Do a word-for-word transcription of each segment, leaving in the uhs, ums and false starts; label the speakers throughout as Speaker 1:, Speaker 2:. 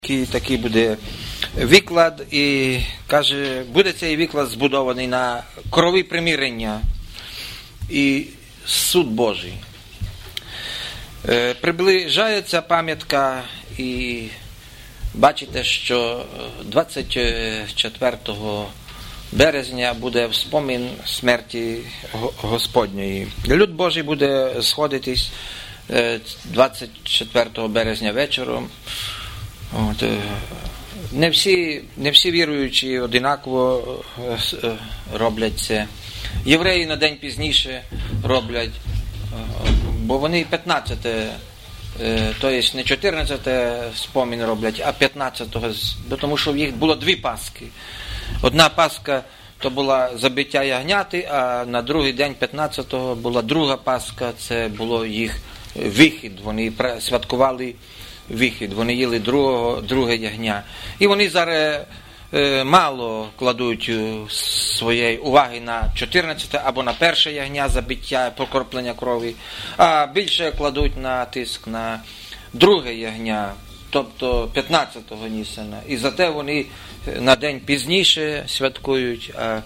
Speaker 1: Такий, такий буде виклад, і каже, буде цей виклад збудований на крові примирення і суд Божий. Е, приближається пам'ятка, і бачите, що двадцять четвертого березня буде вспомін смерті Господньої. Люд Божий буде сходитись двадцять четвертого березня вечором. От, не всі, не всі віруючі одинаково роблять це. Євреї на день пізніше роблять, бо вони п'ятнадцяте, тобто не чотирнадцяте спомін роблять, а п'ятнадцятого, тому що в їх було дві Пасхи. Одна Пасха то була забиття ягняти, а на другий день п'ятнадцятого була друга Пасха, це було їх вихід, вони святкували вихід, вони їли другого, друге ягня. І вони зараз е, мало кладуть своєї уваги на чотирнадцяте або на перше ягня, забиття, покроплення крові, а більше кладуть на тиск на друге ягня, тобто п'ятнадцятого Нісана. І зате вони на день пізніше святкують, а,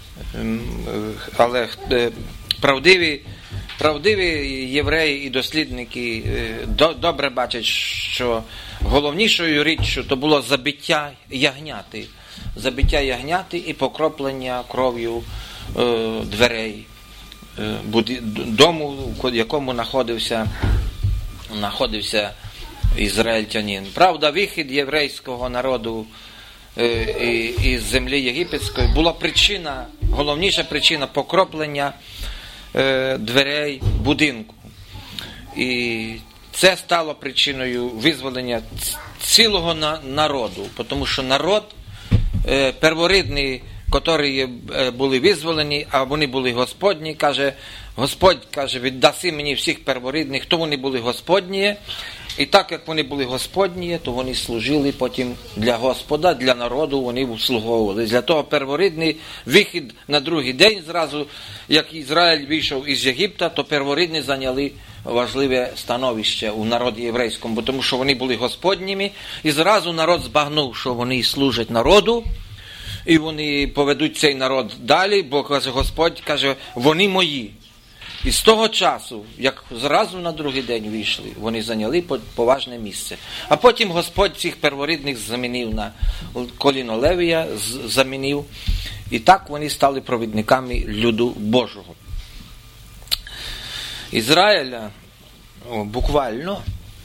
Speaker 1: але правдиві Правдиві євреї і дослідники добре бачать, що головнішою річчю то було забиття ягняти. Забиття ягняти і покроплення кров'ю е, дверей е, буді, дому, в якому знаходився, знаходився ізраїльтянин. Правда, вихід єврейського народу е, із землі єгипетської була причина, головніша причина покроплення дверей будинку. І це стало причиною визволення цілого народу, тому що народ перворідний, які були визволені, а вони були Господні, каже, Господь каже, віддаси мені всіх перворідних, то вони були Господні, і так як вони були Господні, то вони служили потім для Господа, для народу вони услуговували. Для того перворідний вихід на другий день зразу, як Ізраїль вийшов із Єгипта, то перворідні зайняли важливе становище у народі єврейському, бо тому що вони були Господніми, і зразу народ збагнув, що вони служать народу, і вони поведуть цей народ далі, бо каже Господь, каже, вони мої. І з того часу, як зразу на другий день вийшли, вони зайняли поважне місце. А потім Господь цих перворідних замінив на коліно Левія, замінив. І так вони стали провідниками люду Божого. Ізраїля, о, буквально,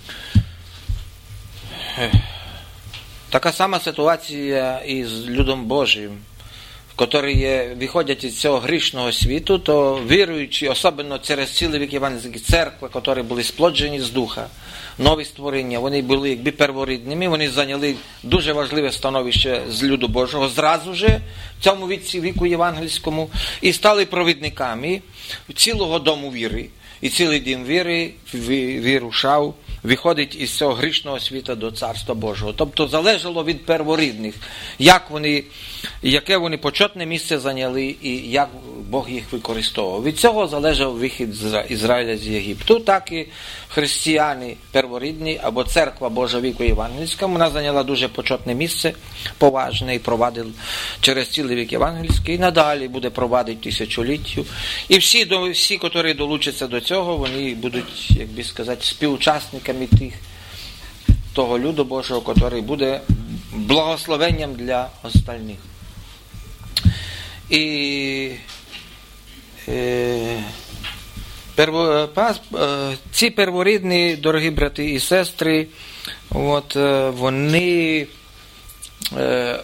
Speaker 1: така сама ситуація із людом Божим, які виходять із цього грішного світу, то віруючі, особливо через цілий вік євангельські церкви, які були сплоджені з духа, нові створення, вони були якби перворідними, вони зайняли дуже важливе становище з люду Божого, зразу же в цьому віці, віку євангельському, і стали провідниками цілого дому віри. І цілий дім віри вирушав, виходить із цього грішного світу до Царства Божого. Тобто залежало від перворідних, як вони, яке вони почетне місце зайняли і як Бог їх використовував. Від цього залежав вихід з Ізраїля з Єгипту. Так і християни перворідні, або церква Божа віку євангельська, вона зайняла дуже почетне місце, поважне, і провадила через цілий вік євангельський, і надалі буде провадити тисячоліттю. І всі, всі, які долучаться до цього, вони будуть, як би сказати, співучасниками тих, того люду Божого, який буде благословенням для остальних. І е, перво, пас, е, ці перворідні, дорогі брати і сестри, от, е, вони е,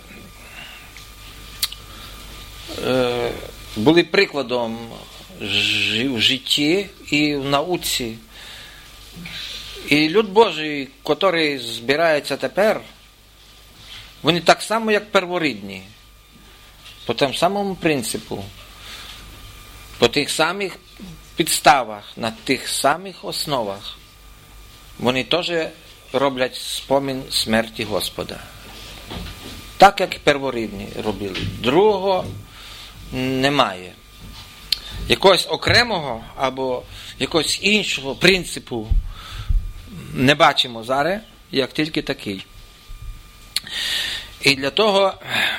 Speaker 1: е, були прикладом в житті і в науці. І люд Божий, який збирається тепер, вони так само, як перворідні, по тому самому принципу, по тих самих підставах, на тих самих основах, вони теж роблять спомін смерті Господа. Так, як і перворідні робили. Другого немає. Якогось окремого або якогось іншого принципу не бачимо зараз, як тільки такий. І для того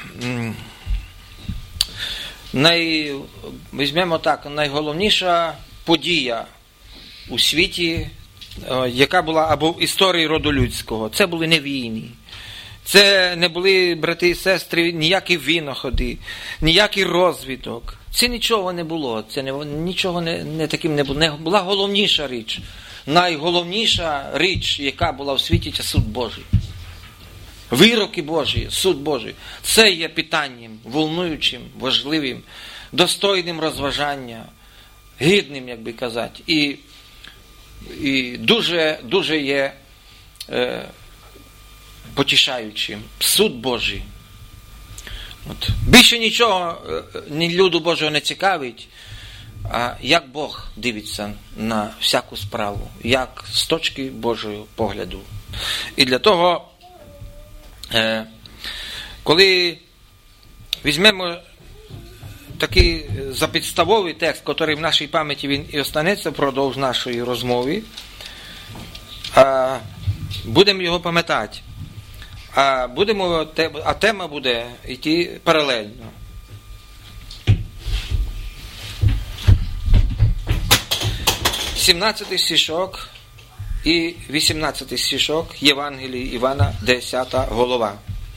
Speaker 1: най, візьмемо так, найголовніша подія у світі, яка була або в історії роду людського, це були не війни. Це не були, брати і сестри, ніякі винаходи, ніякий розвиток. Це нічого не було. Це не, нічого не, не таким не було. Не була головніша річ. Найголовніша річ, яка була в світі, це суд Божий. Вироки Божі, суд Божий. Це є питанням волнуючим, важливим, достойним розважання, гідним, як би казати. І, і дуже, дуже є е, потішаючим. Суд Божий. От. Більше нічого ні люду Божого не цікавить, а як Бог дивиться на всяку справу, як з точки Божого погляду. І для того, е, коли візьмемо такий запідставовий текст, який в нашій пам'яті він і останеться впродовж нашої розмови, а будемо його пам'ятати. А, будемо, а тема буде йти паралельно. сімнадцятий стишок і вісімнадцятий стишок Євангелії Івана, десята глава.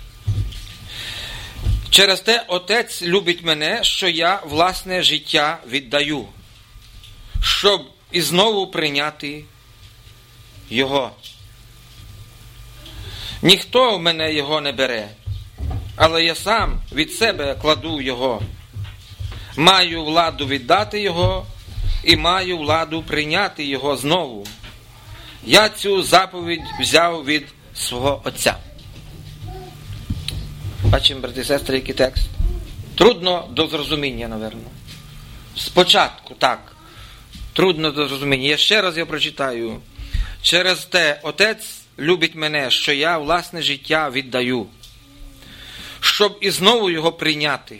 Speaker 1: Через те Отець любить мене, що я власне життя віддаю, щоб і знову прийняти Його. Ніхто в мене його не бере, але я сам від себе кладу його. Маю владу віддати його і маю владу прийняти його знову. Я цю заповідь взяв від свого Отця. Бачимо, брати і сестри, який текст. Трудно до зрозуміння, напевно. Спочатку, так. Трудно до зрозуміння. Я ще раз його прочитаю. Через те Отець любить мене, що я власне життя віддаю, щоб і знову його прийняти.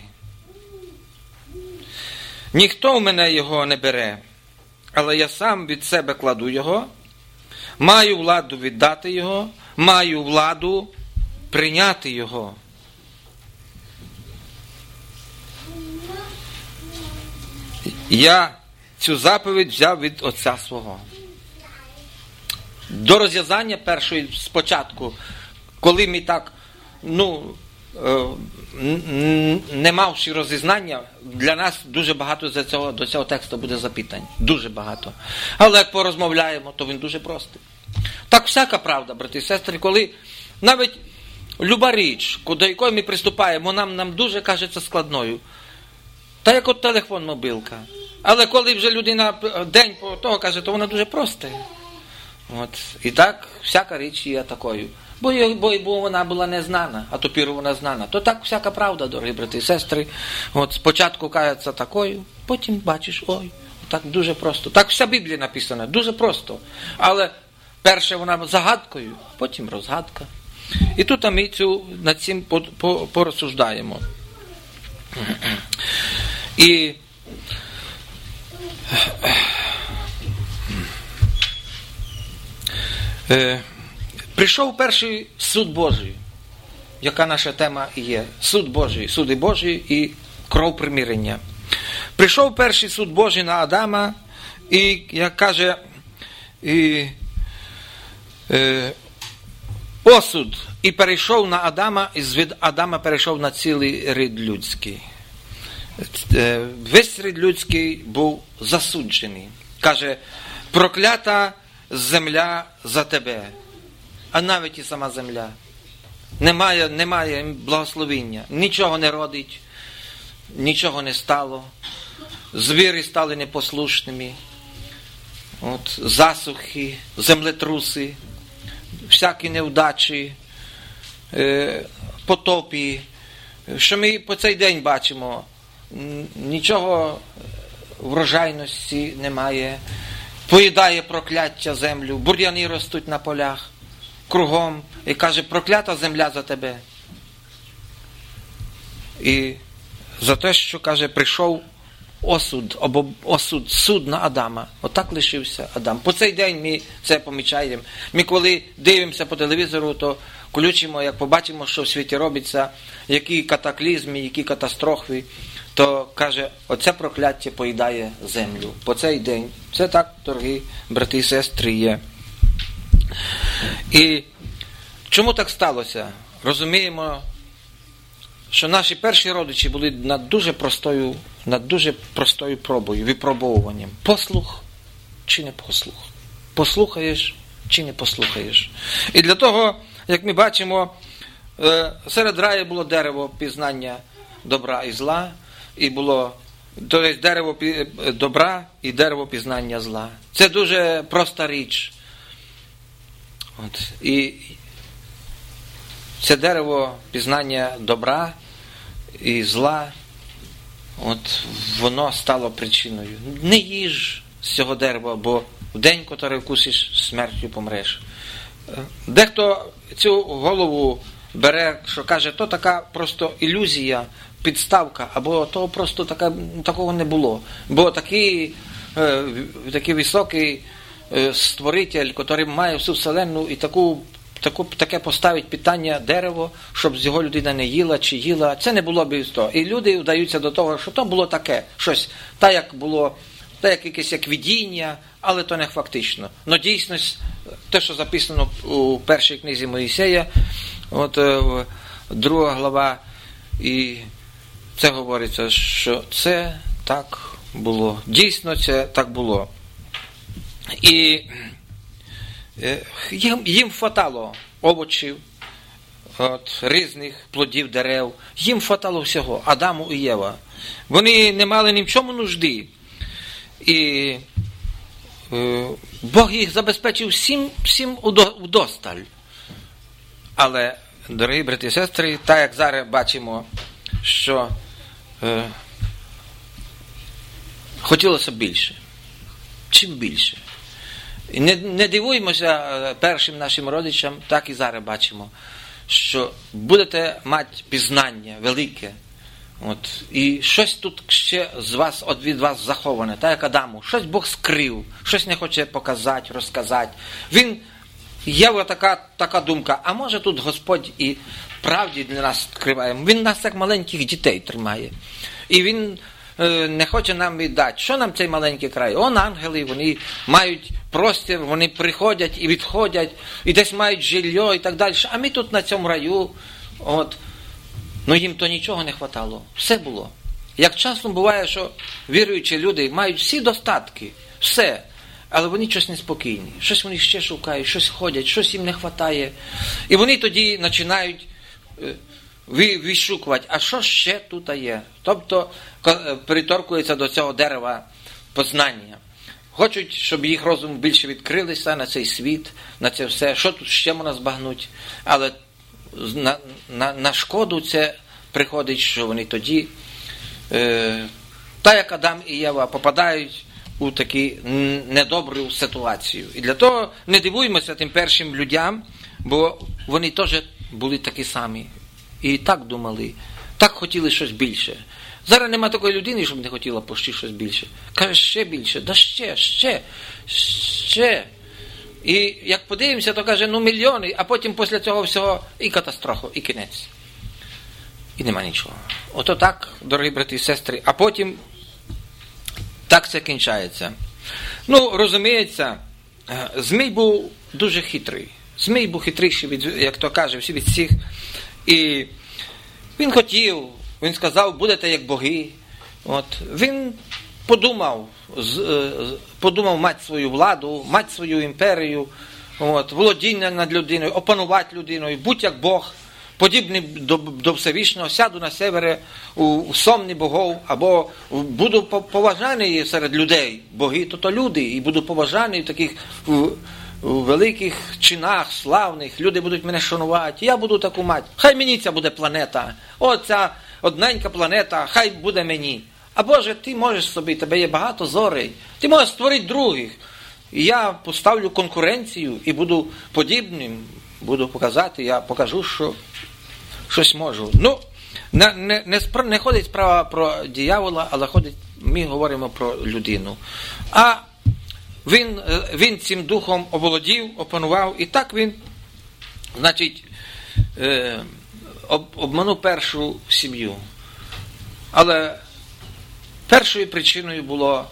Speaker 1: Ніхто в мене його не бере, але я сам від себе кладу його, маю владу віддати його, маю владу прийняти його. Я цю заповідь взяв від Отця свого. До розв'язання першої спочатку, коли ми так, ну, не мавши розізнання, для нас дуже багато за цього, до цього тексту буде запитань. Дуже багато. Але як порозмовляємо, то він дуже простий. Так всяка правда, брати і сестри, коли навіть люба річ, до якої ми приступаємо, нам, нам дуже кажеться складною. Та як от телефон, мобилка. Але коли вже людина день по того каже, то вона дуже проста. От. І так, всяка річ є такою. Бо, бо, бо вона була не знана, а тепер вона знана. То так всяка правда, дорогі брати і сестри. От спочатку кажеться такою, потім бачиш, ой, так дуже просто. Так вся Біблія написана, дуже просто. Але перше вона загадкою, потім розгадка. І тут ми цю, над цим порозсуждаємо. І Е, прийшов перший суд Божий, яка наша тема і є. Суд Божий, суди Божі і кров примирення. Прийшов перший суд Божий на Адама і, як каже, і, е, осуд і перейшов на Адама, і від Адама перейшов на цілий рід людський. Е, весь рід людський був засуджений. Каже, проклята земля за тебе, а навіть і сама земля. Немає, немає благословіння, нічого не родить, нічого не стало, звірі стали непослушними, от, засухи, землетруси, всякі невдачі, е, потопи, що ми по цей день бачимо, нічого врожайності немає, поїдає прокляття землю, бур'яни ростуть на полях, кругом, і каже, проклята земля за тебе. І за те, що, каже, прийшов осуд, або осуд, суд на Адама. Отак лишився Адам. По цей день ми це помічаємо. Ми коли дивимося по телевізору, то включимо, як побачимо, що в світі робиться, які катаклізми, які катастрофи, то каже, оце прокляття поїдає землю по цей день. Це так, дорогі брати і сестри, є. І чому так сталося? Розуміємо, що наші перші родичі були над дуже простою, над дуже простою пробою, випробовуванням. Послух чи не послух? Послухаєш чи не послухаєш? І для того, як ми бачимо, серед раю було дерево пізнання добра і зла, і було, тобто дерево добра і дерево пізнання зла. Це дуже проста річ. От. І це дерево пізнання добра і зла, от воно стало причиною. Не їж з цього дерева, бо в день, котрий вкусиш, смертю помреш. Дехто цю голову бере, що каже, то така просто ілюзія, підставка, або того просто така, такого не було. Бо такий, е, такий високий е, створитель, який має всю вселенну і таку, таку, таке поставить питання дерево, щоб з його людина не їла чи їла, це не було б то. І люди вдаються до того, що то було таке, щось, так як було, так як якесь як видіння, але то не фактично. Но дійсність, те, що записано у першій книзі Моїсея, от друга глава, і це говориться, що це так було. Дійсно, це так було. І їм, їм хватало овочів, от, різних плодів дерев. Їм хватало всього, Адаму і Єва. Вони не мали ні в чому нужди. І е, Бог їх забезпечив всім, всім удосталь. Але, дорогі брати і сестри, так як зараз бачимо, що е, хотілося більше. Чим більше. І не, не дивуємося першим нашим родичам, так і зараз бачимо, що будете мати пізнання велике. От, і щось тут ще з вас, від вас заховане, так як Адаму. Щось Бог скрив, щось не хоче показати, розказати. Він, є така, така думка, а може тут Господь і правді для нас відкриває. Він нас як маленьких дітей тримає. І він е, не хоче нам віддати. Що нам цей маленький край? Он ангели, вони мають простір, вони приходять і відходять, і десь мають жилье і так далі. А ми тут на цьому раю, от, ну їм то нічого не хватало. Все було. Як часто буває, що віруючі люди мають всі достатки, все, але вони щось неспокійні, щось вони ще шукають, щось ходять, щось їм не хватає. І вони тоді починають вишукувати, а що ще тут є? Тобто приторкуються до цього дерева познання. Хочуть, щоб їх розум більше відкрилися на цей світ, на це все, що тут ще можна збагнути, але на, на, на шкоду це приходить, що вони тоді, е, так як Адам і Єва, попадають у таку недобру ситуацію. І для того не дивуємося тим першим людям, бо вони теж були такі самі. І так думали, так хотіли щось більше. Зараз нема такої людини, щоб не хотіла почти щось більше. Каже, ще більше, да ще, ще, ще. І як подивимося, то каже, ну мільйони, а потім після цього всього і катастрофа, і кінець. І нема нічого. Ото так, дорогі брати і сестри, а потім так це кінчається. Ну, розуміється, Змій був дуже хитрий. Змій був хитріший, від, як то каже, всі від всіх. І він хотів, він сказав, будете як боги. От. Він подумав, подумав мати свою владу, мати свою імперію, от, володіння над людиною, опанувати людиною, будь як Бог, подібний до, до Всевишнього, сяду на севері у, у сомні богов, або буду поважаний серед людей, боги, то то люди, і буду поважаний в таких в, у великих чинах, славних, люди будуть мене шанувати, я буду таку мати, хай мені ця буде планета, оця одненька планета, хай буде мені. А Боже, ти можеш собі, тебе є багато зорей, ти можеш створити других. І я поставлю конкуренцію і буду подібним, буду показати, я покажу, що щось можу. Ну, не, не, не, спро, не ходить справа про диявола, але ходить, ми говоримо про людину. А він, він цим духом оволодів, опанував, і так він, значить, е, об, обманув першу сім'ю. Але першою причиною було,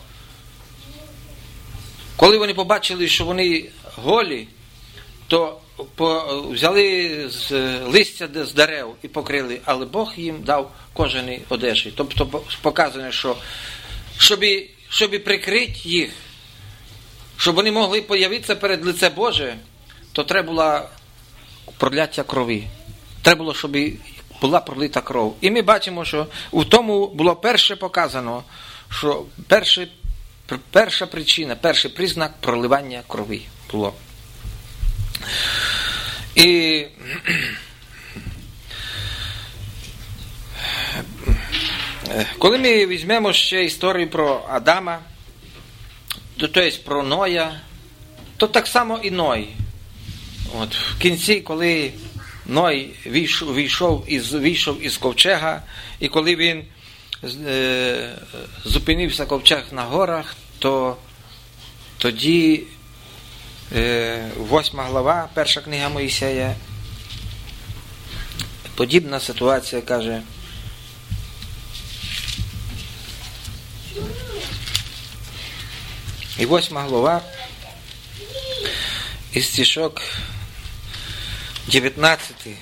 Speaker 1: коли вони побачили, що вони голі, то по, взяли з листя з дерев і покрили, але Бог їм дав кожані одежі. Тобто показано, що щоб, щоб прикрити їх, щоб вони могли появитися перед лице Боже, то треба було проляття крові. Треба було, щоб була пролита кров. І ми бачимо, що у тому було перше показано, що перше, перша причина, перший признак проливання крові було. І коли ми візьмемо ще історію про Адама, тобто про Ноя, то так само і Ной. От, в кінці, коли Ной війшов, війшов, із, війшов із ковчега, і коли він е, зупинився ковчег на горах, то тоді е, восьма глава, перша книга Моїсея, подібна ситуація, каже, і восьма глава, із стишок дев'ятнадцятий.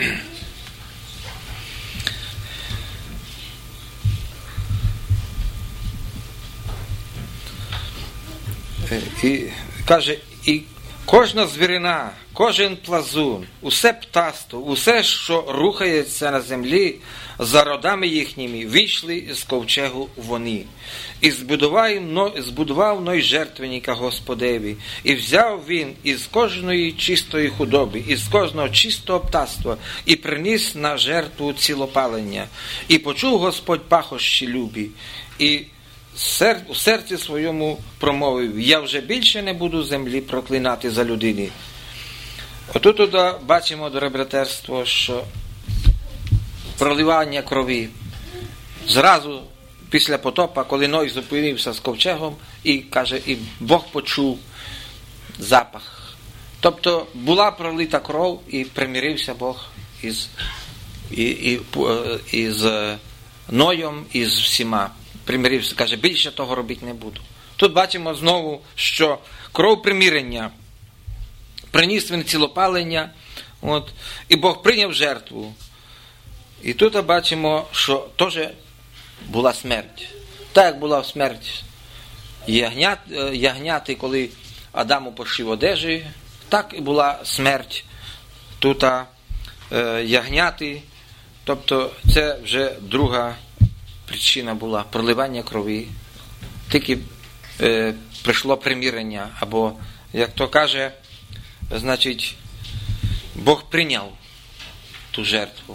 Speaker 1: І каже, і кожна звірина, кожен плазун, усе птаство, усе, що рухається на землі, за родами їхніми, вийшли з ковчегу вони. І збудував, збудував Ной жертвенника Господеві, і взяв він із кожної чистої худоби, із кожного чистого птаства, і приніс на жертву цілопалення. І почув Господь пахощі любі, і у серці своєму промовив: я вже більше не буду землі проклинати за людини. Отут бачимо, дороге братерство, що проливання крові зразу після потопа, коли Ной зупинився з ковчегом, і каже, і Бог почув запах. Тобто була пролита кров, і примирився Бог із, і, і, із Ноєм, із всіма. Примирився, каже, більше того робити не буду. Тут бачимо знову, що кров примирення, приніс він цілопалення, от, і Бог прийняв жертву. І тут бачимо, що теж була смерть. Так, як була смерть ягнят, ягняти, коли Адаму пошив одежі, так і була смерть тут е, ягняти. Тобто це вже друга причина була проливання крові. Тільки е, прийшло примирення, або, як то каже, значить, Бог прийняв ту жертву.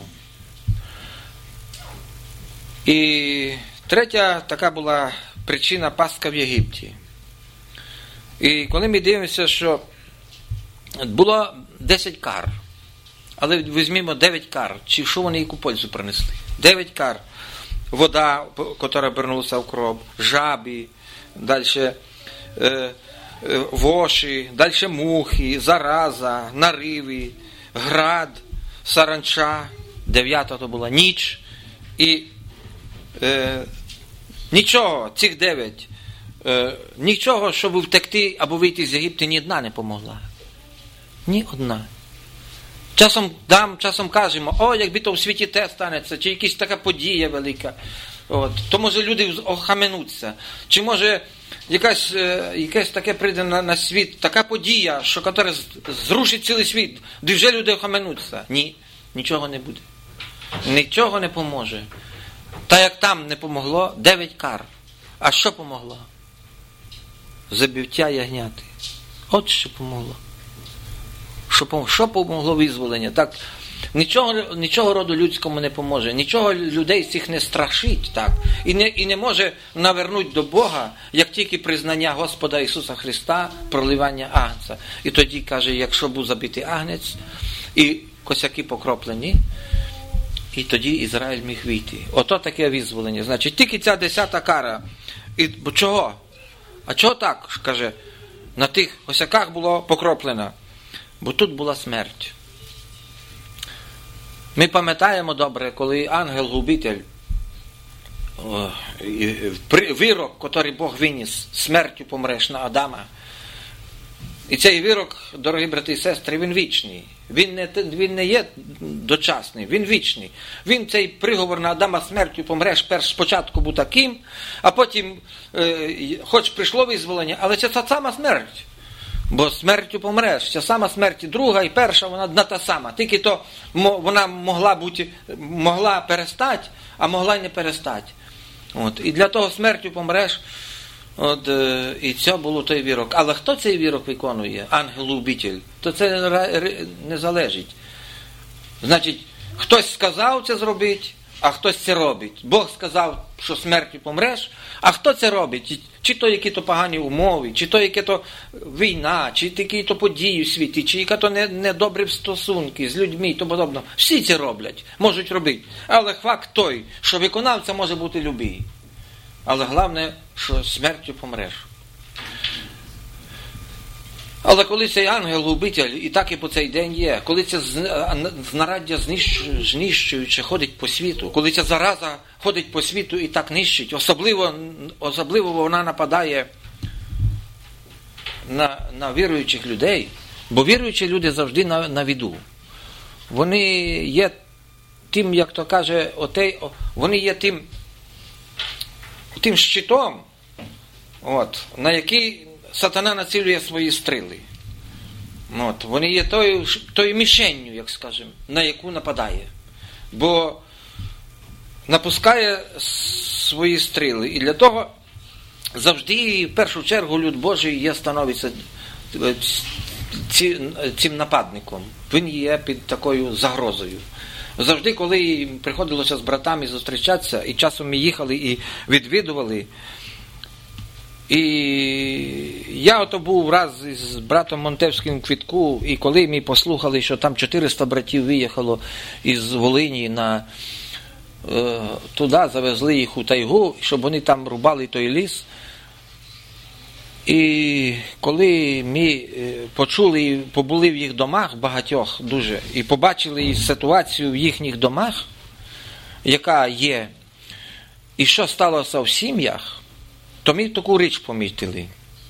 Speaker 1: І третя така була причина — пастка в Єгипті. І коли ми дивимося, що було десять кар, але візьмімо дев'ять кар, чи що вони яку пользу принесли? дев'ять кар. Вода, яка обернулася в кров, жабі, далі е, е, воші, далі мухи, зараза, нариви, град, саранча, дев'ята то була ніч. І е, нічого, цих дев'ять, е, нічого, щоб втекти або вийти з Єгипту, ні одна не помогла. Ні одна. Часом дам, часом кажемо, о, якби то в світі те станеться, чи якась така подія велика. От. То може люди охаменуться. Чи може якась, е, якесь таке прийде на, на світ, така подія, що яка зрушить цілий світ, де вже люди охаменуться. Ні, нічого не буде. Нічого не поможе. Та як там не помогло, дев'ять кар. А що помогло? Забиття ягняти. От що помогло. Що, що помогло визволення? Так, нічого, нічого роду людському не поможе. Нічого людей цих не страшить. Так. І, не, і не може навернути до Бога, як тільки признання Господа Ісуса Христа, проливання агнця. І тоді, каже, якщо був забитий агнець, і косяки покроплені, і тоді Ізраїль міг вийти. Ото таке визволення. Значить, тільки ця десята кара. І, бо чого? А чого так, каже, на тих косяках було покроплено? Бо тут була смерть. Ми пам'ятаємо добре, коли ангел-губитель, вирок, який Бог виніс, смертю помреш на Адама. І цей вирок, дорогі брати і сестри, він вічний. Він не, він не є дочасний, він вічний. Він цей приговор на Адама смертю помреш перш спочатку був таким, а потім, е, хоч прийшло визволення, але це та сама смерть. Бо смертю помреш. Ця сама смерть, друга і перша, вона одна та сама. Тільки то вона могла бути, могла перестати, а могла й не перестати. От. І для того смертю помреш. От, і це було той вірок. Але хто цей вірок виконує? Ангел-убитель. То це не залежить. Значить, хтось сказав це зробити, а хтось це робить. Бог сказав, що смертю помреш, а хто це робить? Чи то які-то погані умови, чи то яке-то війна, чи які-то події в світі, чи які-то недобрі стосунки з людьми і тому подобне. Всі це роблять, можуть робити. Але факт той, що виконавця може бути любий. Але головне, що смертю помреш. Але коли цей ангел-губитель, і так і по цей день є, коли це знараддя знищуюче ходить по світу, коли ця зараза ходить по світу і так нищить, особливо, особливо вона нападає на, на віруючих людей, бо віруючі люди завжди на, на віду. Вони є тим, як то каже, отей, вони є тим, тим щитом, от, на який сатана націлює свої стріли. От, вони є тою, тою мішенню, як скажемо, на яку нападає. Бо напускає свої стріли. І для того завжди, в першу чергу, люд Божий є, становиться цим нападником. Він є під такою загрозою. Завжди, коли приходилося з братами зустрічатися, і часом ми їхали і відвідували, і я ото був раз з братом Монтевським в Квітку, і коли ми послухали, що там чотириста братів виїхало із Волині на е, туди, завезли їх у тайгу, щоб вони там рубали той ліс. І коли ми почули, побули в їх домах багатьох дуже, і побачили ситуацію в їхніх домах, яка є, і що сталося в сім'ях, то ми таку річ помітили,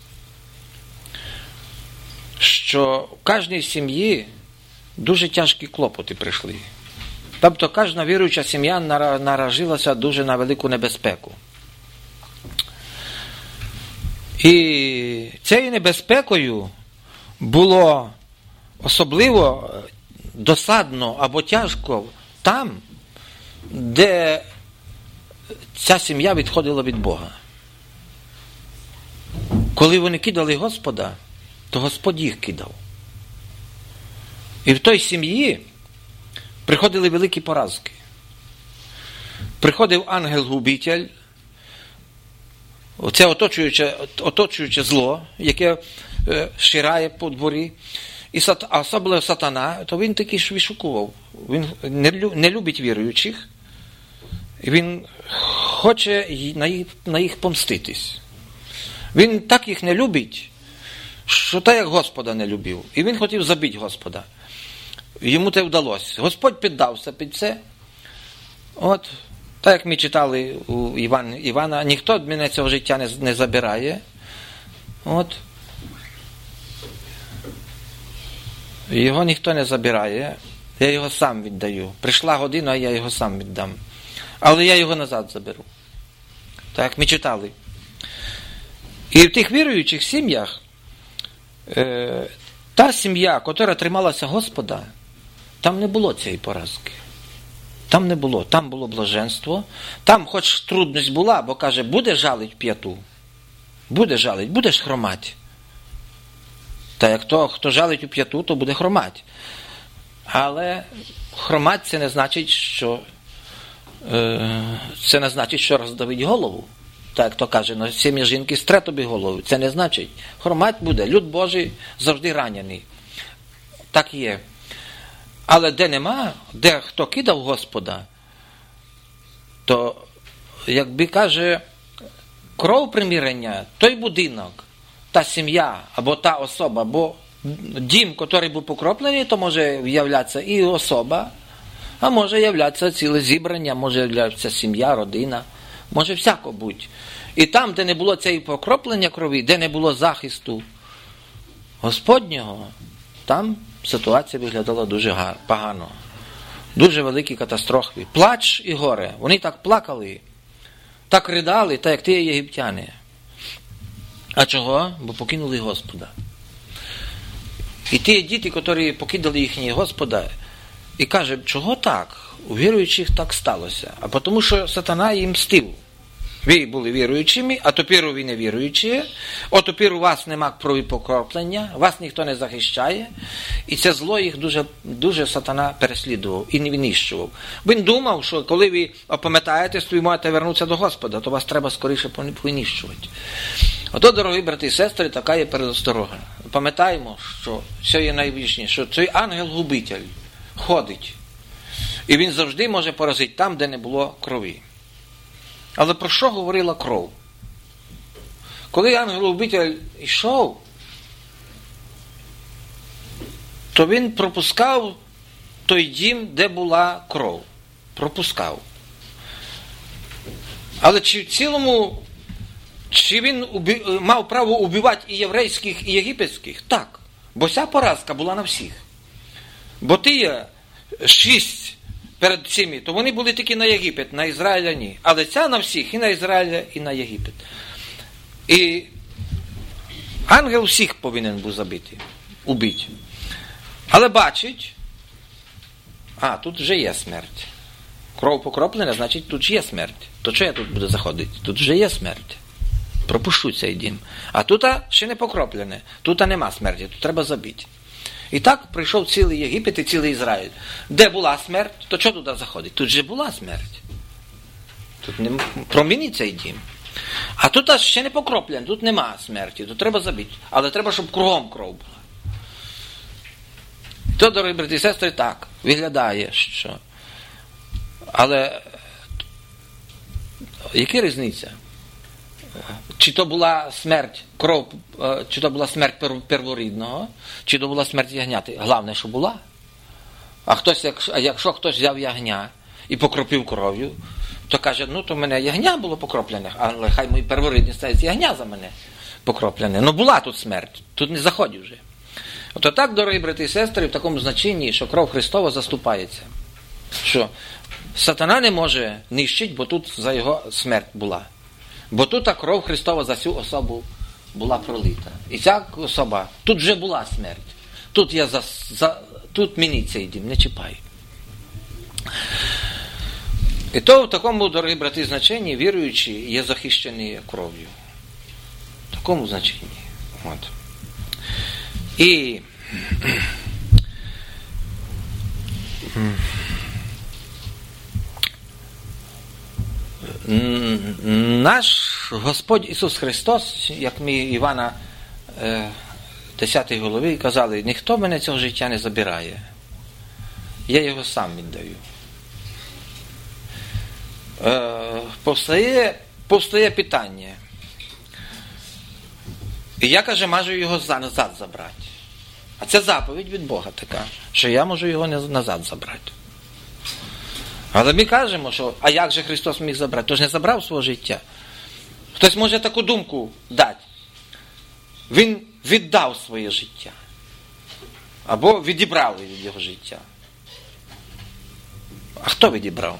Speaker 1: що в кожній сім'ї дуже тяжкі клопоти прийшли. Тобто кожна віруюча сім'я наражилася дуже на велику небезпеку. І цією небезпекою було особливо досадно або тяжко там, де ця сім'я відходила від Бога. Коли вони кидали Господа, то Господь їх кидав. І в той сім'ї приходили великі поразки. Приходив ангел-губитель, оце оточуюче, оточуюче зло, яке е, ширяє по дворі, і сат, а особливо сатана, то він таки ж вишукував. Він не, не любить віруючих, і він хоче на їх, на їх помститись. Він так їх не любить, що так як Господа не любив. І він хотів забити Господа. Йому це вдалося. Господь піддався під це. От, так як ми читали у Івана, Івана, ніхто від мене цього життя не, не забирає. От. Його ніхто не забирає. Я його сам віддаю. Прийшла година, я його сам віддам. Але я його назад заберу. Так як ми читали. І в тих віруючих сім'ях е, та сім'я, яка трималася Господа, там не було цієї поразки. Там не було. Там було блаженство. Там хоч трудність була, бо каже, буде жалить п'яту. Буде жалить, будеш хромать. Та як то, хто жалить у п'яту, то буде хромать. Але хромать це не значить, що е, це не значить, що роздавить голову. Так, як то каже, ну, сім'я жінки стре тобі голову. Це не значить. Хромать буде. Люд Божий завжди ранений. Так є. Але де нема, де хто кидав Господа, то, якби каже, кров примирення, той будинок, та сім'я, або та особа, або дім, який був покроплений, то може виявлятися і особа, А може являтися ціле зібрання, може являтися сім'я, родина, може всяко бути. І там, де не було цієї покроплення крові, де не було захисту Господнього, там ситуація виглядала дуже погано. Дуже великі катастрофи. Плач і горе. Вони так плакали, так ридали, так як ті єгиптяни. А чого? Бо покинули Господа. І ті діти, які покидали їхнього Господа, і каже, чого так? У віруючих так сталося. А тому, що сатана їм мстив. Ви були віруючими, а тепер ви не віруючі, от тепер у вас нема крові покроплення, вас ніхто не захищає, і це зло їх дуже, дуже сатана переслідував і не винищував. Він думав, що коли ви опам'ятаєтесь, то ви можете вернутися до Господа, то вас треба скоріше винищувати. Ото, дорогі брати і сестри, така є передосторога. Пам'ятаємо, що це є найбільше, що цей ангел-губитель ходить, і він завжди може поразити там, де не було крові. Але про що говорила кров? Коли ангел-губитель йшов, то він пропускав той дім, де була кров. Пропускав. Але чи в цілому, чи він уби, мав право убивати і єврейських, і єгипетських? Так. Бо ця поразка була на всіх. Бо ті шість перед цими, то вони були тільки на Єгипет, на Ізраїля ні. Але ця на всіх, і на Ізраїля, і на Єгипет. І ангел всіх повинен був забити, убити. Але бачить, а, тут вже є смерть. Кров покроплена, значить тут є смерть. То що я тут буду заходити? Тут вже є смерть. Пропущу цей дім. А тут ще не покроплене. Тут нема смерті, тут треба забити. І так прийшов цілий Єгипет і цілий Ізраїль. Де була смерть, то що туди заходить? Тут же була смерть. Тут не промінить цей дім. А тут ще не покроплено, тут нема смерті, тут треба забити. Але треба, щоб кругом кров була. То, дорогі брати і сестри, так, виглядає, що. Але яка різниця? Чи то була смерть кров, чи то була смерть перворідного, чи то була смерть ягняти. Головне, що була. А хтось, якщо, якщо хтось взяв ягня і покропив кров'ю, то каже, ну то в мене ягня було покроплене, але хай мої перворідні стають ягня за мене покроплене. Ну була тут смерть, тут не заходить вже. Ото так, дорогі брати і сестри, в такому значенні, що кров Христова заступається. Що сатана не може нищити, бо тут за його смерть була. Бо тут кров Христова за цю особу була пролита. І ця особа, тут вже була смерть. Тут я за, за тут мені цей дім, не чіпай. І то в такому, дорогі брати, значенні віруючі є захищені кров'ю. В такому значенні. От. І наш Господь Ісус Христос, як ми Івана десятій голові казали, ніхто мене цього життя не забирає. Я його сам віддаю. Повстає, повстає питання. І я, каже, можу його назад забрати. А це заповідь від Бога така, що я можу його назад забрати. Але ми кажемо, що, а як же Христос міг забрати? Тож не забрав свого життя. Хтось може таку думку дати. Він віддав своє життя. Або відібрали від його життя. А хто відібрав?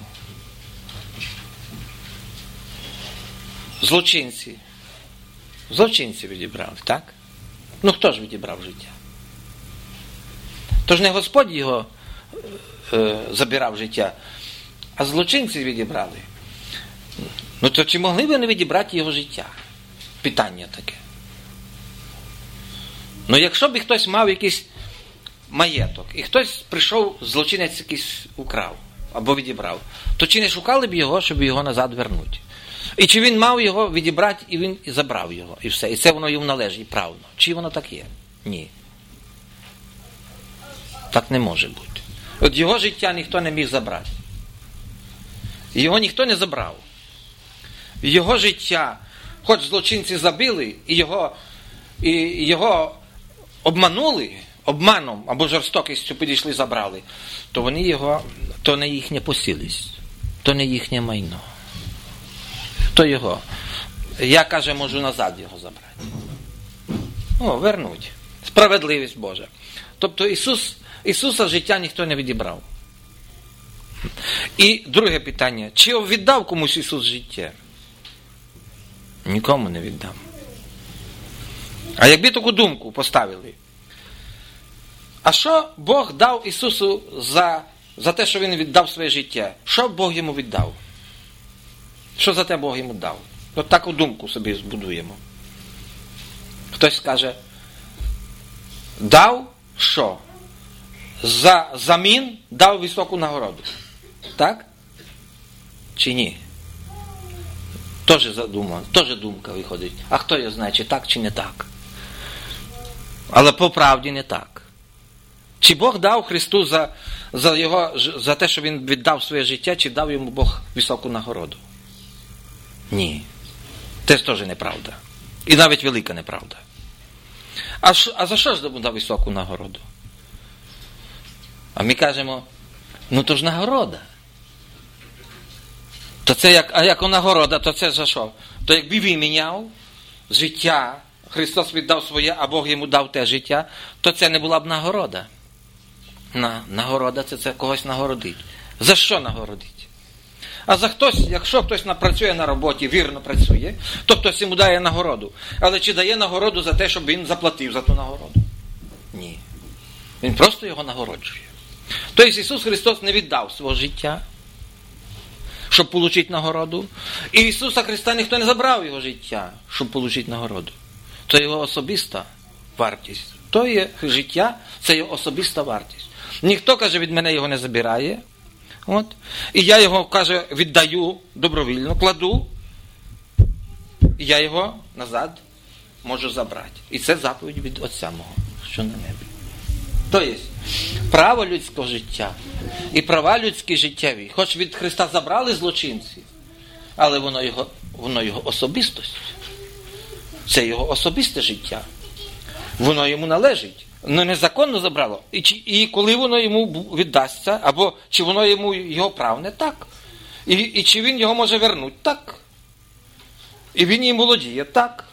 Speaker 1: Злочинці. Злочинці відібрали, так? Ну хто ж відібрав життя? Тож не Господь його е, забирав життя, а злочинці відібрали. Ну то чи могли б вони відібрати його життя? Питання таке. Ну якщо б хтось мав якийсь маєток, і хтось прийшов, злочинець якийсь украв, або відібрав, то чи не шукали б його, щоб його назад вернути? І чи він мав його відібрати, і він і забрав його, і все. І це воно йому належить, і правильно. Чи воно так є? Ні. Так не може бути. От його життя ніхто не міг забрати. Його ніхто не забрав. Його життя, хоч злочинці забили, і його, і його обманули, обманом або жорстокістю підійшли, забрали, то вони його то не їхня посілість, то не їхнє майно. То його. Я, каже, можу назад його забрати. О, вернуть. Справедливість Божа. Тобто Ісус, Ісуса життя ніхто не відібрав. І друге питання. Чи віддав комусь Ісус життя? Нікому не віддав. А якби таку думку поставили, а що Бог дав Ісусу за, за те, що Він віддав своє життя? Що Бог йому віддав? Що за те Бог йому дав? От таку думку собі збудуємо. Хтось скаже, дав що? За замін дав високу нагороду. Так? Чи ні? Теж задума, теж думка виходить. А хто його знає, чи так, чи не так? Але по правді не так. Чи Бог дав Христу за, за, його, за те, що Він віддав своє життя, чи дав йому Бог високу нагороду? Ні. Це теж неправда. І навіть велика неправда. А, ш, а за що ж дав високу нагороду? А ми кажемо, ну то ж нагорода. То це як, а як нагорода, то це за що? То якби він міняв життя, Христос віддав своє, а Бог йому дав те життя, то це не була б нагорода. На, нагорода це, це когось нагородить. За що нагородить? А за хтось, якщо хтось працює на роботі, вірно працює, то хтось йому дає нагороду. Але чи дає нагороду за те, щоб він заплатив за ту нагороду? Ні. Він просто його нагороджує. Тобто Ісус Христос не віддав свого життя, щоб отримати нагороду. І Ісуса Христа ніхто не забрав його життя, щоб отримати нагороду. Це його особиста вартість. То є життя, це його особиста вартість. Ніхто, каже, від мене його не забирає. От. І я його, каже, віддаю добровільно, кладу, і я його назад можу забрати. І це заповідь від Отця мого, що на небі. Тобто, право людського життя і права людські життєві, хоч від Христа забрали злочинці, але воно його, воно його особистість. Це його особисте життя. Воно йому належить. Но незаконно забрало. І, чи, і коли воно йому віддасться, або чи воно йому його правне, так. І, і чи він його може вернути, так. І він їм володіє, так.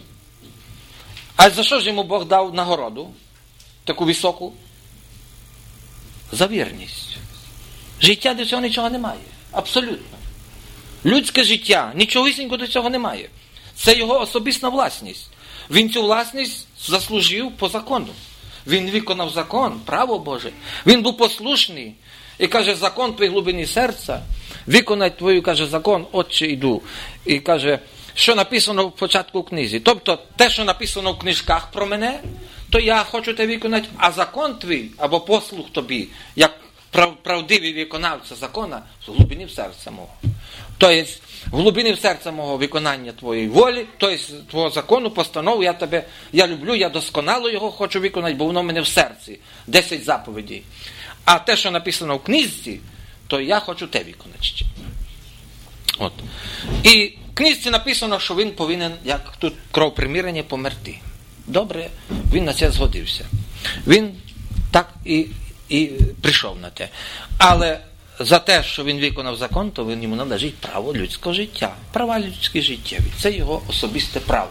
Speaker 1: А за що ж йому Бог дав нагороду? Таку високу? За вірність. Життя до цього нічого немає. Абсолютно. Людське життя, нічогісінько до цього немає. Це його особиста власність. Він цю власність заслужив по закону. Він виконав закон, право Боже. Він був послушний. І каже, закон при глибині серця. Виконай твою, каже, закон, Отче, іду. І каже, що написано в початку книзі. Тобто, те, що написано в книжках про мене, то я хочу те виконати, а закон твій, або послух тобі, як правдивий виконавця закона, в глибині серця мого. Тобто, в глибині серця мого виконання твоєї волі, тобто, твого закону, постанову, я тебе, я люблю, я досконало його хочу виконати, бо воно в мене в серці. Десять заповідей. А те, що написано в книжці, то я хочу те виконати ще. От. І в книжці написано, що він повинен, як тут кров примирення, померти. Добре, він на це згодився. Він так і, і прийшов на те. Але за те, що він виконав закон, то він йому належить право людського життя. Права людські життєві. Це його особисте право.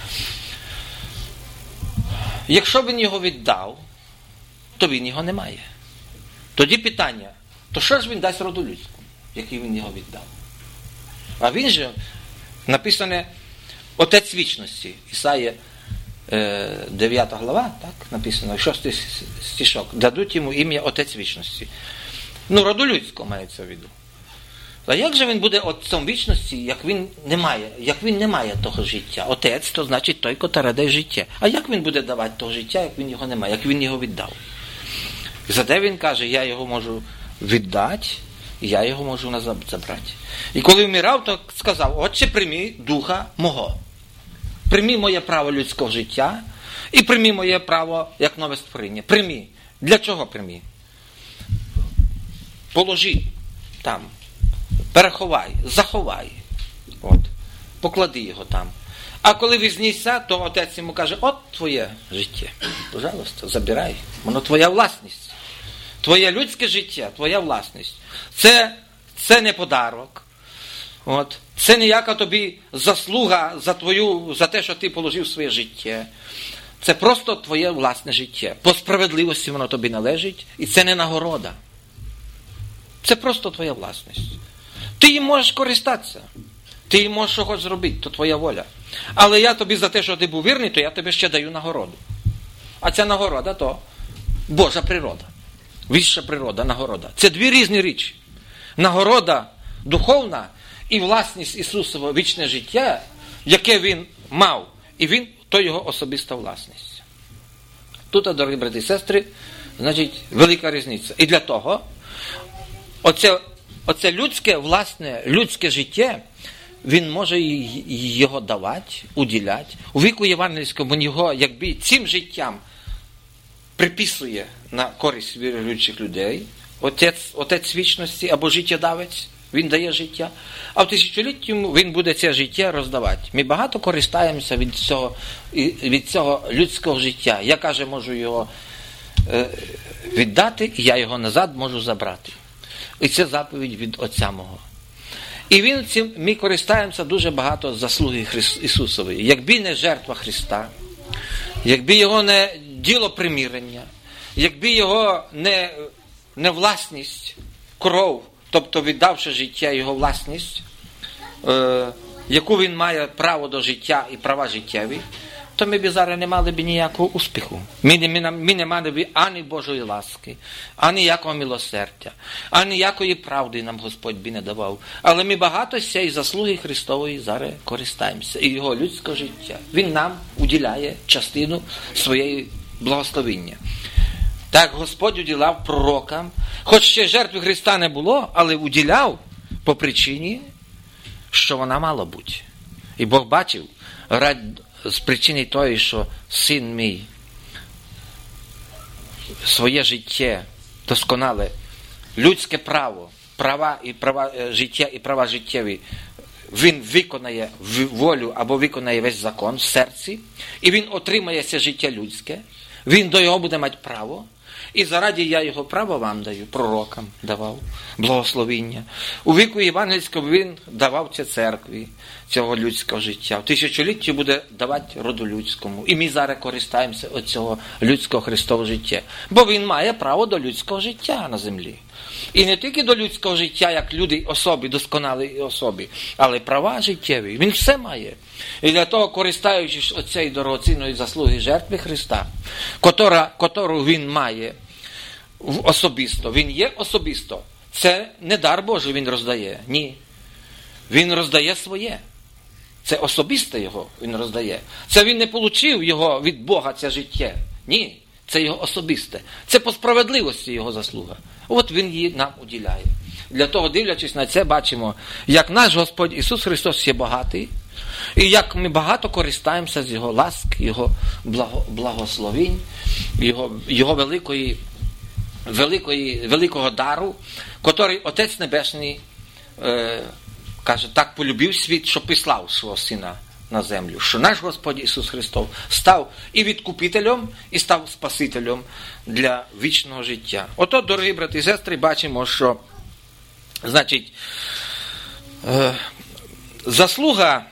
Speaker 1: Якщо він його віддав, то він його не має. Тоді питання, то що ж він дасть роду людському, який він його віддав? А він же, написане, Отець вічності. Ісая дев'ята глава, так, написано, шостий стишок. Дадуть йому ім'я Отець вічності. Ну, роду людського мається в виду. А як же він буде отцом вічності, як він не має, як він не має того життя? Отець, то значить той, котрий дає життя. А як він буде давати того життя, як він його не має, як він його віддав? І зате він каже, я його можу віддати, і я його можу назад забрати. І коли вмирав, то сказав, Отче, прийми духа мого. Прийми моє право людського життя і прийми моє право як нове створіння. Прийми. Для чого прийми? Положи там. Переховай. Заховай. От. Поклади його там. А коли візнісся, то отець йому каже, от твоє життя. Пожалуйста, забирай. Воно твоя власність. Твоє людське життя, твоя власність. Це, це не подарок. От. Це ніяка тобі заслуга за, твою, за те, що ти положив своє життя. Це просто твоє власне життя. По справедливості воно тобі належить, і це не нагорода. Це просто твоя власність. Ти їм можеш користатися. Ти їм можеш що хочеш зробити, то твоя воля. Але я тобі за те, що ти був вірний, то я тобі ще даю нагороду. А ця нагорода то Божа природа. Вища природа, нагорода. Це дві різні речі. Нагорода духовна і власність Ісусового вічне життя, яке Він мав, і Він, то його особиста власність. Тут, дорогі брати і сестри, значить, велика різниця. І для того, оце, оце людське, власне, людське життя, він може його давати, уділяти. У віку євангельському його, якби цим життям приписує на користь віруючих людей, отець, отець вічності або життєдавець, він дає життя, а в тисячоліттю він буде це життя роздавати. Ми багато користаємося від цього, від цього людського життя. Я, каже, можу його віддати, і я його назад можу забрати. І це заповідь від Отця мого. І він цим, ми користаємося дуже багато з заслуги Христ, Ісусової. Якби не жертва Христа, якби його не діло примирення, якби його не, не власність, кров, тобто віддавши життя його власність, е, яку він має право до життя і права життєві, то ми б зараз не мали б ніякого успіху. Ми не, ми, ми не мали б ані Божої ласки, ані ніякого милосердя, ані ніякої правди нам Господь би не давав. Але ми багато з цієї заслуги Христової зараз користаємося. І його людське життя. Він нам уділяє частину своєї благословення. Так Господь уділяв пророкам, хоч ще жертви Христа не було, але уділяв по причині, що вона мала бути. І Бог бачив, з причини тої, що син мій своє життя досконале, людське право, права і права життя і права життєві, він виконає волю або виконає весь закон в серці, і він отримає це життя людське, він до його буде мати право, і заради я його право вам даю, пророкам давав, благословіння. У віку євангельському він давав це церкві, цього людського життя. В тисячолітті буде давати роду людському. І ми зараз користаємося від цього людського Христового життя. Бо він має право до людського життя на землі. І не тільки до людського життя, як люди особі, досконалі особі, але права життєві. Він все має. І для того, користаючись оцієї дорогоцінної заслуги жертви Христа, котора, котру він має особисто, він є особисто. Це не дар Божий він роздає. Ні. Він роздає своє. Це особисте його він роздає. Це він не отримав його від Бога, це життя. Ні. Це його особисте. Це по справедливості його заслуга. От він її нам уділяє. Для того, дивлячись на це, бачимо, як наш Господь Ісус Христос є багатий, і як ми багато користаємося з Його ласки, Його благо, благословінь, Його, Його великої, великої, великого дару, котрий Отець Небесний е, каже, так полюбив світ, що післав свого Сина на землю, що наш Господь Ісус Христос став і відкупителем, і став Спасителем для вічного життя. Ото, дорогі брати і сестри, бачимо, що, значить, е, заслуга,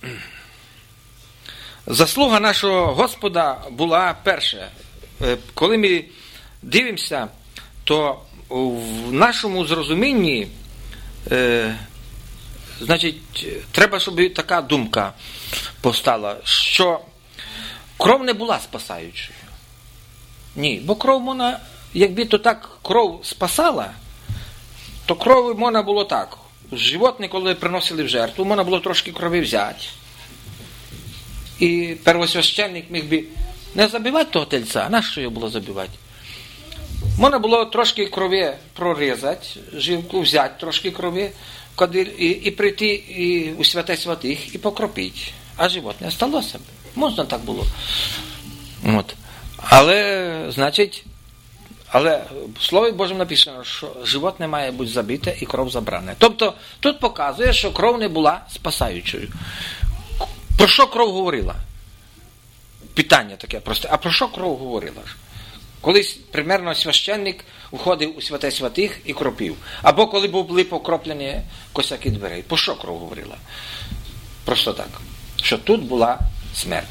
Speaker 1: заслуга нашого Господа була перша. Е, коли ми дивимося, то в нашому зрозумінні е, значить, треба, щоб така думка постала, що кров не була спасаючою. Ні, бо кров можна, якби то так кров спасала, то кров можна було так. Животні, коли приносили в жертву, можна було трошки крові взяти. І первосвященник міг би не забивати того тельця, а нащо його було забивати? Можна було трошки крові прорізати, жилку взяти трошки крові, і, і прийти і у святе святих і покропити. А животне осталося б. Можна так було. От. Але, значить, але в Слові Божому написано, що животне має бути забите і кров забрана. Тобто, тут показує, що кров не була спасаючою. Про що кров говорила? Питання таке просте. А про що кров говорила? Колись, примерно, священник входив у святе святих і кропів. Або коли були покроплені косяки дверей. Про що кров говорила? Просто так. Що тут була смерть.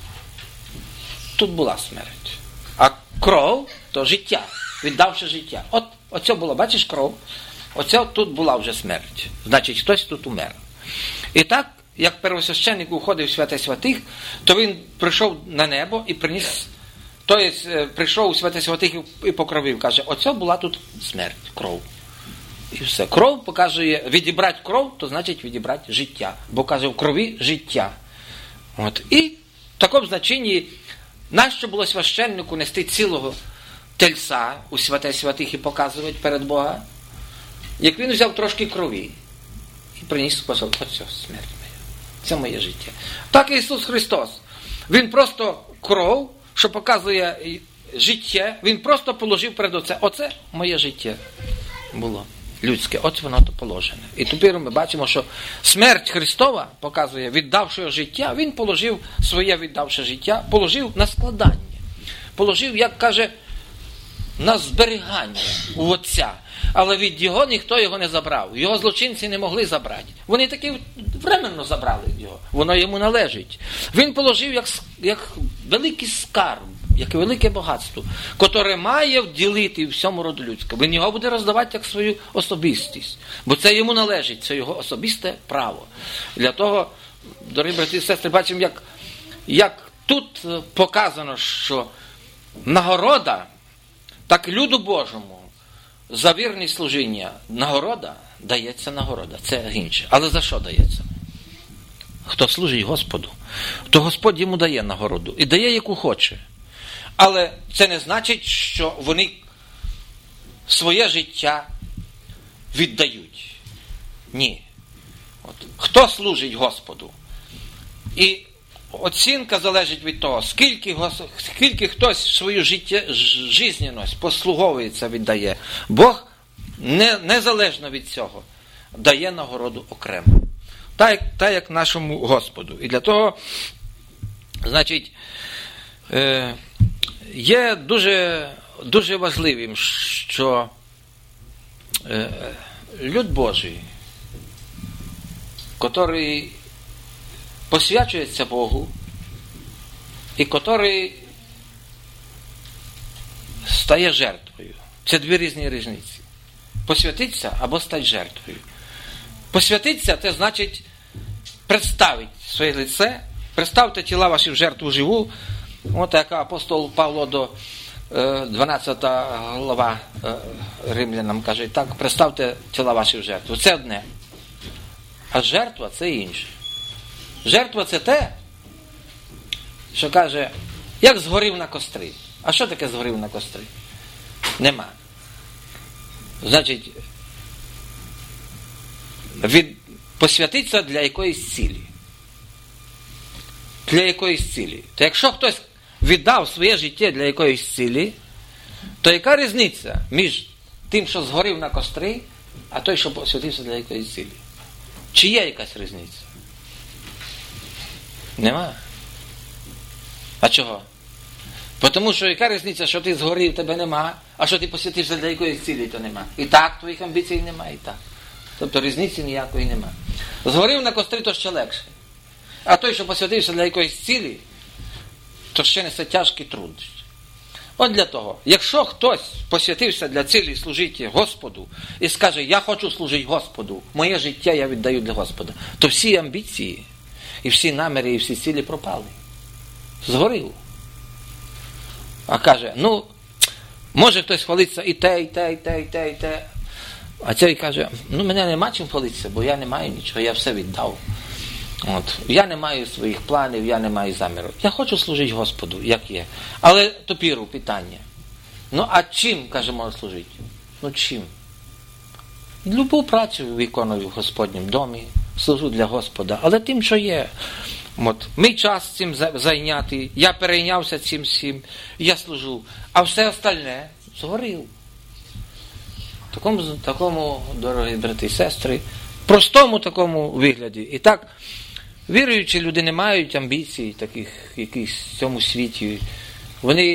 Speaker 1: Тут була смерть. А кров – то життя. Віддавши життя. От, оце було, бачиш, кров? Оце тут була вже смерть. Значить, хтось тут умер. І так, як первосвященник уходив в святе святих, то він прийшов на небо і приніс, тобто прийшов у святе святих і покровив. Каже, оце була тут смерть, кров. І все. Кров показує, відібрати кров, то значить відібрати життя. Бо каже, в крові життя. От. І в такому значенні, нащо було священнику нести цілого тельця у святе святих і показувати перед Бога? Як він взяв трошки крові і приніс, сказав, оце смерть моя, це моє життя. Так і Ісус Христос. Він просто кров, що показує життя, він просто положив перед оце. Оце моє життя було людське, от воно то положене. І тепер ми бачимо, що смерть Христова показує, віддавши життя, він положив своє віддавши життя, положив на складання. Положив, як каже, на зберігання у Отця. Але від його ніхто його не забрав. Його злочинці не могли забрати. Вони таки временно забрали його. Воно йому належить. Він положив як, як великий скарб, як велике багатство, котре має вділити всьому роду людському. Він його буде роздавати як свою особистість. Бо це йому належить, це його особисте право. Для того, дорогі брати і сестри, бачимо, як, як тут показано, що нагорода, так люду Божому, за вірність служіння нагорода, дається нагорода. Це інше. Але за що дається? Хто служить Господу, то Господь йому дає нагороду. І дає, яку хоче. Але це не значить, що вони своє життя віддають. Ні. От. Хто служить Господу? І оцінка залежить від того, скільки, скільки хтось свою життя, жизненність, послуговується, віддає. Бог не, незалежно від цього дає нагороду окремо. Так, так як нашому Господу. І для того, значить, е, є дуже, дуже важливим, що е, люд Божий, котрий посвячується Богу, і котрий стає жертвою. Це дві різні різниці. Посвятитися або стати жертвою. Посвятитися – це значить представити своє лице, представте тіла ваші в жертву живу. От як апостол Павло до дванадцята глава Римлянам каже, так, представте тіла ваші в жертву. Це одне. А жертва – це інше. Жертва – це те, що каже, як згорів на кострі. А що таке згорів на кострі? Нема. Значить, від... посвятиться для якоїсь цілі. Для якоїсь цілі. То якщо хтось віддав своє життя для якоїсь цілі, то яка різниця між тим, що згорів на кострі, а той, що посвятився для якоїсь цілі? Чи є якась різниця? Нема. А чого? Тому що яка різниця, що ти згорів, тебе нема, а що ти посвятився для якоїсь цілі, то нема. І так твоїх амбіцій нема, і так. Тобто різниці ніякої нема. Згорів на кострі, то ще легше. А той, що посвятився для якоїсь цілі, то ще несе тяжкий труд. От для того, якщо хтось посвятився для цілі служити Господу і скаже, я хочу служити Господу, моє життя я віддаю для Господа, то всі амбіції, і всі наміри, і всі цілі пропали. Згорів. А каже, ну, може хтось хвалиться і те, і те, і те, і те, і те. А цей каже, ну, мене нема чим хвалитися, бо я не маю нічого, я все віддав. От. Я не маю своїх планів, я не маю заміру. Я хочу служити Господу, як є. Але тепер питання. Ну, а чим, каже, можна служити? Ну, чим? Любу працю виконую в Господнім домі, служу для Господа, але тим, що є. От. Мій час цим зайнятий, я перейнявся цим всім, я служу. А все остальне згорів. В такому, такому, дорогі брати і сестри, простому такому вигляді. І так, віруючі люди не мають амбіцій таких якихось в цьому світі. Вони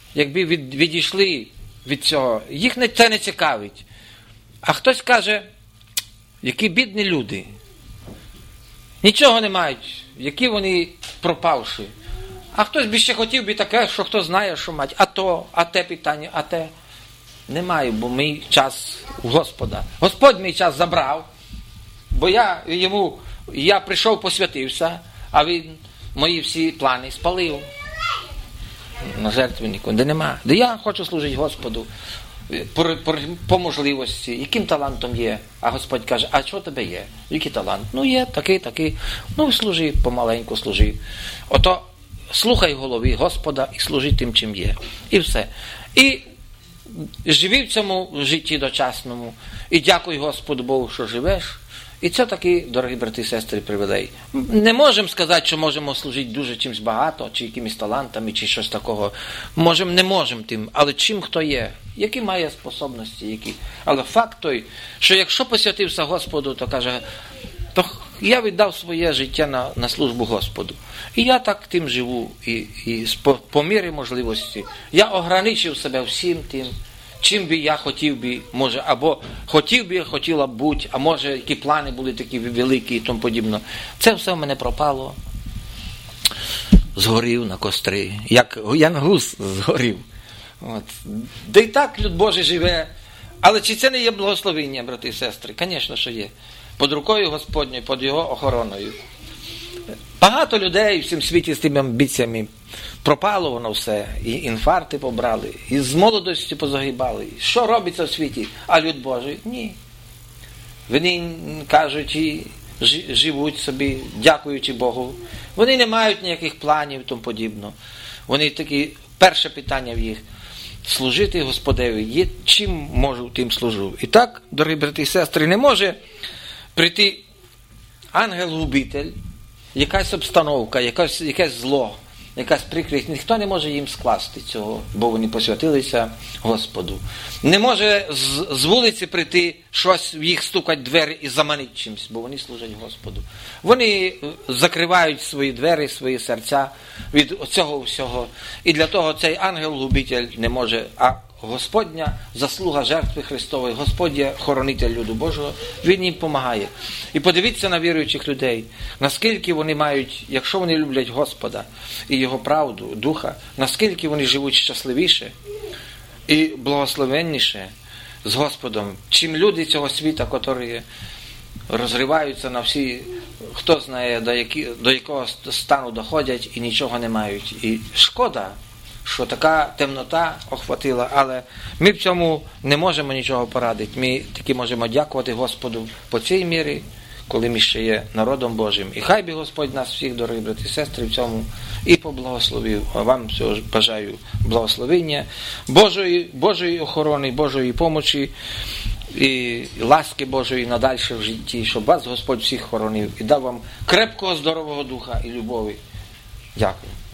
Speaker 1: якби від, відійшли від цього, їх не, це не цікавить. А хтось каже, які бідні люди, нічого не мають, які вони пропавші. А хтось би ще хотів би таке, що хто знає, що мать, а то, а те питання, а те. Немає, бо мій час у Господа. Господь мій час забрав, бо я йому, я прийшов, посвятився, а він мої всі плани спалив. На жертвеннику, де нема. Де я хочу служити Господу по, по, по можливості, яким талантом є. А Господь каже, а що тебе є? Який талант? Ну є, такий, такий. Ну служи, помаленьку служи. Ото слухай голові Господа і служи тим, чим є. І все. І живи в цьому житті дочасному. І дякуй Господу Богу, що живеш. І це таки, дорогі брати і сестри, привілей. Не можемо сказати, що можемо служити дуже чимось багато, чи якимись талантами, чи щось такого. Можемо, не можемо тим, але чим хто є, які має способності, які. Але факт той, що якщо посвятився Господу, то каже, то я віддав своє життя на, на службу Господу. І я так тим живу, і, і по, по мірі можливості. Я ограничив себе всім тим, чим би я хотів би, може, або хотів би, хотіла б бути, а може, які плани були такі великі і тому подібне. Це все в мене пропало. Згорів на костри, як янгус згорів. От. Да й так люд Божий живе. Але чи це не є благословення, брати і сестри? Звісно, що є. Під рукою Господньою, під його охороною. Багато людей в цьому світі з тими амбіціями пропало воно все, і інфаркти побрали, і з молодості позагибали. Що робиться в світі? А люд Божий? Ні. Вони кажуть і живуть собі, дякуючи Богу. Вони не мають ніяких планів і тому подібне. Вони такі, перше питання в їх – служити Господеві. Є, чим можу, тим служу. І так, дорогі брати і сестри, не може прийти ангел-губитель, якась обстановка, якась, якесь зло, якась прикрість, ніхто не може їм скласти цього, бо вони посвятилися Господу. Не може з, з вулиці прийти, щось в їх стукать двері і заманить чимось, бо вони служать Господу. Вони закривають свої двері, свої серця від цього всього. І для того цей ангел-губитель не може, а Господня заслуга жертви Христової, Господь є хоронитель люду Божого, Він їм допомагає. І подивіться на віруючих людей, наскільки вони мають, якщо вони люблять Господа і Його правду, Духа, наскільки вони живуть щасливіше і благословенніше з Господом, чим люди цього світа, які розриваються на всі, хто знає, до, які, до якого стану доходять і нічого не мають. І шкода, що така темнота охватила, але ми в цьому не можемо нічого порадити. Ми таки можемо дякувати Господу по цій мірі, коли ми ще є народом Божим. І хай би Господь нас всіх, дорогі брати і сестри, в цьому і поблагословив. А вам всього бажаю благословення, Божої, Божої охорони, Божої помочі і ласки Божої надальше в житті, щоб вас Господь всіх хоронив і дав вам крепкого, здорового духа і любові. Дякую.